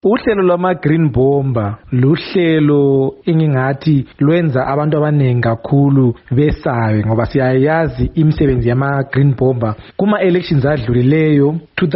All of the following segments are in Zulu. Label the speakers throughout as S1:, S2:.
S1: Uhlelo lwama-Green Bomber luhlelo engingathi lwenza abantu abaningi kakhulu besabe ngoba siyayazi imisebenzi yama-Green Bomber kuma-elections adlulileyo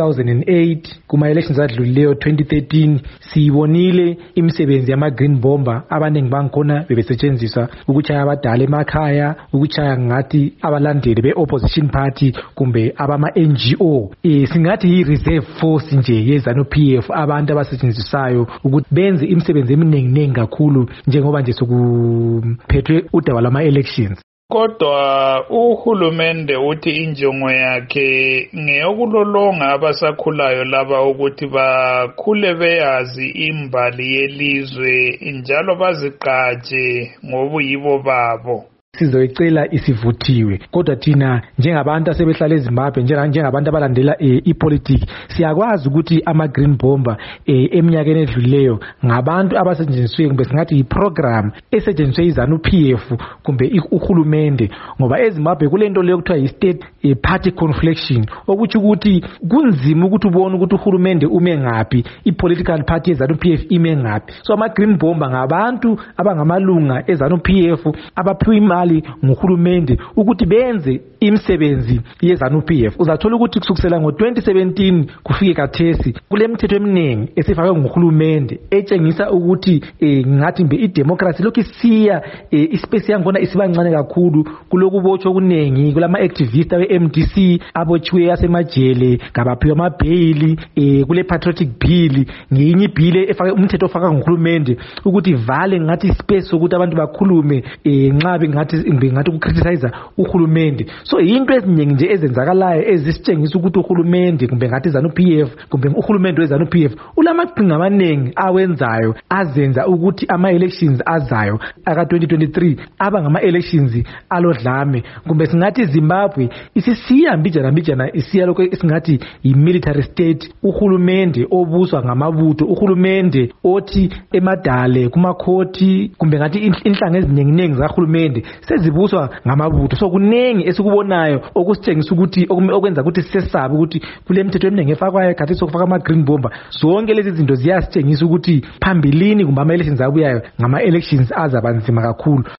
S1: 2008 kuma-elections adlulileyo 2013 siyibonile imisebenzi yama-Green Bomber abaningi bangikhona bebesetshenziswa ukuchaya abadala emakhaya ukuchaya ngathi abalandeli be-opposition party kumbe abama-NGO singathi yi-reserve force nje ye-ZANU-PF abantu abasetshenziswa ukuthi benze imisebenzi eminingi kakhulu njengoba nje sokuphethwe udaba lwama-elections.
S2: Kodwa uhulumende uthi injongo yakhe ngeyokulolonga abasakhulayo laba ukuthi bakhule beyazi imbali yelizwe njalo bazigqaje ngobuyibo babo.
S1: Sizoyicela isivuthiwe kodwa thina njengabantu asebehlala eZimbabwe njengabantu abalandela ipolitiki siyakwazi ukuthi ama-Green Bomber eminyakeni edlulileyo ngabantu abasetshenziswe kumbe singathi iprogram esetshenziswe iZANU-PF kumbe uhulumende ngoba eZimbabwe kulento leyo kuthiwa yi-state party confliction okuthi ukuthi kunzima ukuthi ubone ukuthi uhulumende ume ngaphi i-political party yeZANU-PF ime ngaphi. So ama-Green Bomber ngabantu abangamalunga eZANU-PF abaphiwa imali nguhulumende ukuthi benze imisebenzi yeZANU-PF. Uzathola ukuthi kusukela ngo-2017 kufike kathesi kule mithetho eminingi esifakwe nguhulumende etshengisa ukuthi ngathi mbe idemocracy lokhu isiya ispace yakhona isibancane kakhulu kulokubotshwa okuningi kulama-activist abe-MDC abotshiwe asemajele ngabaphiwa amabheyili kule patriotic bill ngeyinye ibhile efake umthetho ofaka nguhulumende ukuthi vale ngathi ispace ukuthi abantu bakhulume nxa bengathi ukukriticize uhulumende. So into eziningi nje ezenzakalayo ezisitshengisa ukuthi uhulumende kumbe ngathi ZANU-PF kumbe uhulumende weZANU-PF ulamaqhinga amaningi awenzayo azenza ukuthi ama-elections azayo aka-2023 aba ngama-elections alodlame kumbe singathi Zimbabwe isisiya mbijana isiya lokho esingathi yi-military state. Uhulumende obuswa ngamabutho uhulumende othi emadale kumakhoti kumbe ngathi inhlanga eziningi zahulumende sezibuswa ngamabutho. So kuningi esikubonayo okusitshengisa ukuthi okwenza ukuthi sisesabe ukuthi kule mithetho eminingi efakwayo khathi sokufaka ama-Green Bomber zonke lezi zinto ziyasitshengisa ukuthi phambilini kumbe ama-elections abuyayo ngama-elections azabanzima kakhulu.